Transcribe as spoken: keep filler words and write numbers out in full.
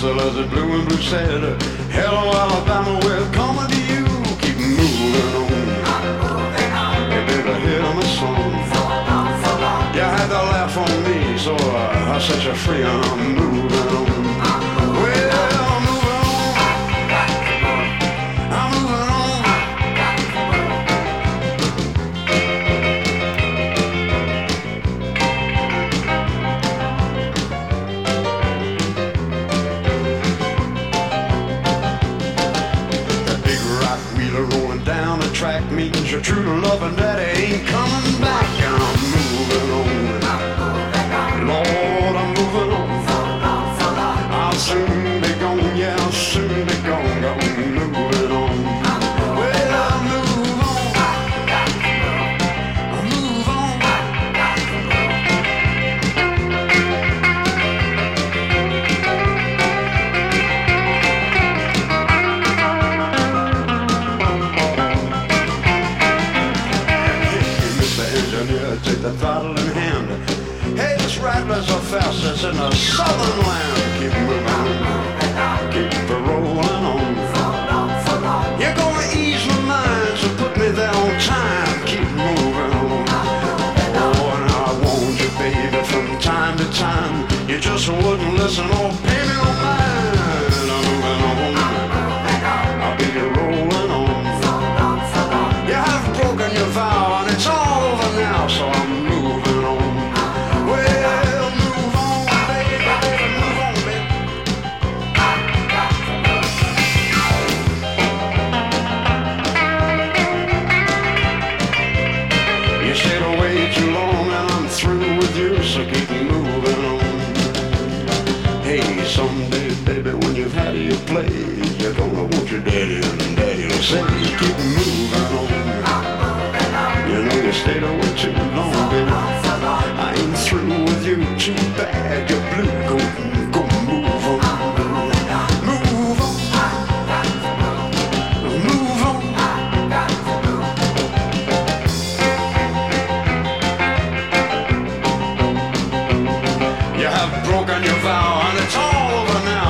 whistle as it blew and Blue said, hello Alabama, we're coming to you. Keep moving on. Hey baby, hear my song. You had to laugh on me, so uh, I set you free and I'm moving on. Well, I'm moving on. I'm moving on. That big rock wheeler rolling down the track means your true love and daddy ain't coming back. And I'm moving on. Lord, I'm moving on. I'll soon be gone, yeah, I'll soon be gone. I'm moving on. Well, I'll move on. I'll move on. Mister Engineer, take the throttle in hand. Hey, this rattler's the fastest in the southern land. Keep moving on, keep it rolling on. You're gonna ease my mind, so put me there on time. Keep moving on. Oh, and I want you, baby, from time to time. You just wouldn't listen or pay me no mind. I'm moving on, I'll be rolling on. You have broken your vow and it's all over now, so I'm moving on. Well, move on, baby, baby, move on, baby. You stayed away too long and I'm through with you, so keep moving on. Hey, someday, baby, when you've had your play, you're gonna want your daddy and daddy will say, keep moving on. You know you stayed away too long, baby. I ain't through with you, too bad. You're blue, go, go move on. Move on. Move on. You have broken your vow and it's all over now.